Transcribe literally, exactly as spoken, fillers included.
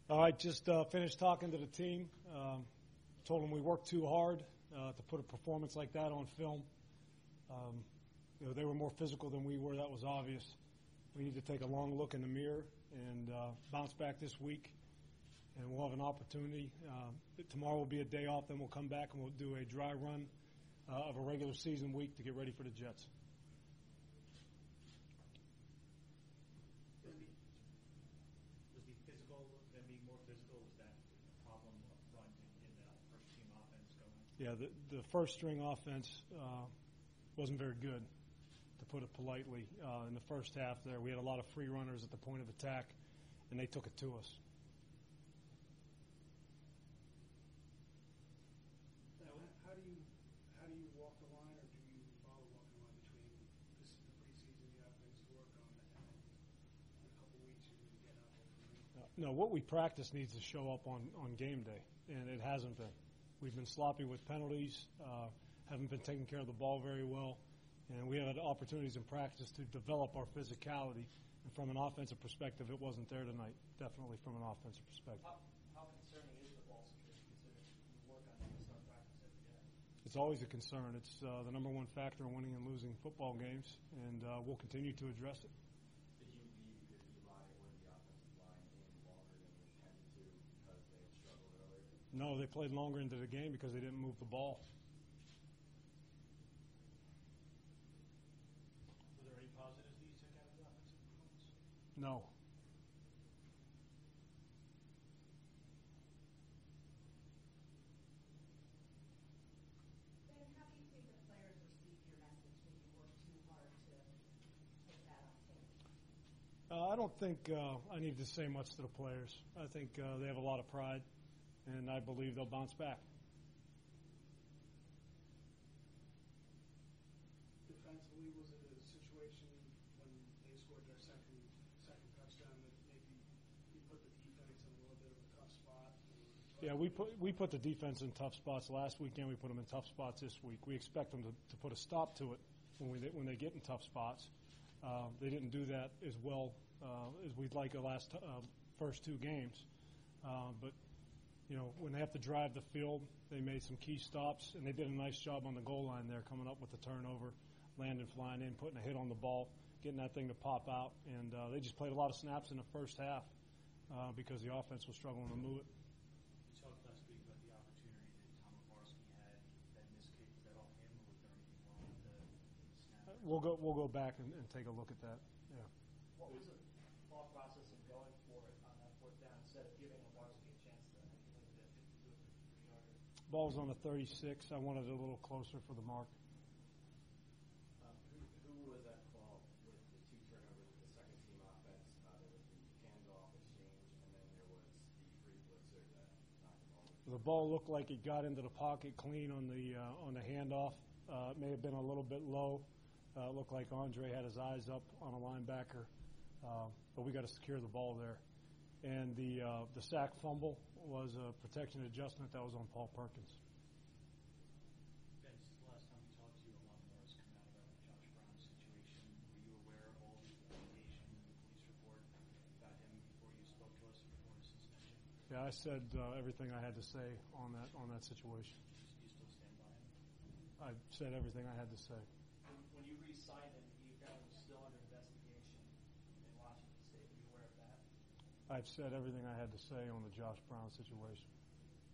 All right, just uh, finished talking to the team. Um, told them we worked too hard uh, to put a performance like that on film. Um, you know, they were more physical than we were. That was obvious. We need to take a long look in the mirror and uh, bounce back this week, and we'll have an opportunity. Uh, tomorrow will be a day off. Then we'll come back and we'll do a dry run uh, of a regular season week to get ready for the Jets. Was the, was the physical, them being more physical, was that a problem up front in, in the first team offense going? Yeah, the, the first string offense uh, wasn't very good, to put it politely. Uh, in the first half there, we had a lot of free runners at the point of attack, and they took it to us. Now, how do you how do you walk the line, or do you follow walking the line between this is the preseason, you have things to work on, and then in a couple of weeks you're going to get out there? Uh, no, what we practice needs to show up on, on game day, and it hasn't been. We've been sloppy with penalties, uh, haven't been taking care of the ball very well, and we had opportunities in practice to develop our physicality. And from an offensive perspective, it wasn't there tonight, definitely from an offensive perspective. How, how concerning is the ball security considering you work on it and start practice every day? It's always a concern. It's uh, the number one factor in winning and losing football games, and uh, we'll continue to address it. Did you leave your D-line or the offensive line in longer than you intended to because they had struggled earlier? No, they played longer into the game because they didn't move the ball. Were there any positives that you took out of the offensive performance? No. Ben, how do you think the players received your message that you worked too hard to take that on tape? Uh, I don't think uh, I need to say much to the players. I think uh, they have a lot of pride, and I believe they'll bounce back. Defensively, was it a situation when they scored their second second touchdown that maybe you put the defense in a little bit of a tough spot? Yeah, we put we put the defense in tough spots last weekend. We put them in tough spots this week. We expect them to, to put a stop to it when we when they get in tough spots. Uh, they didn't do that as well uh, as we'd like the last uh, first two games, uh, but. You know, when they have to drive the field, they made some key stops, and they did a nice job on the goal line there, coming up with the turnover, landing, flying in, putting a hit on the ball, getting that thing to pop out. And uh, they just played a lot of snaps in the first half uh, because the offense was struggling to move it. You talked last week about the opportunity that Tom Obarski had, that missed kick. Was that all him, or was there anything wrong with the, the snap? We'll go we'll go back and, and take a look at that. Yeah. What was the thought process of going for it on that fourth down instead of giving Obarski a chance to make it that fifty-two or fifty-three yarder? Ball's on the thirty-six. I wanted it a little closer for the mark. Um, who, who was that call with the two turnovers with the second team offense? Uh, there was the handoff exchange, and then there was the free blitzer that knocked the ball. The ball looked like it got into the pocket clean on the uh, on the handoff. Uh, it may have been a little bit low. Uh, it looked like Andre had his eyes up on a linebacker, uh, but we got to secure the ball there. And the uh, the sack fumble was a protection adjustment that was on Paul Perkins. Ben, since the last time we talked to you, a lot more has come out about the Josh Brown situation. Were you aware of all the allegation in the police report about him before you spoke to us before his suspension? Yeah, I said uh, everything I had to say on that on that situation. Do you still stand by him? I said everything I had to say. When, when you re-signed him, he apparently was still under investigation in Washington State. Were you aware of that? I've said everything I had to say on the Josh Brown situation.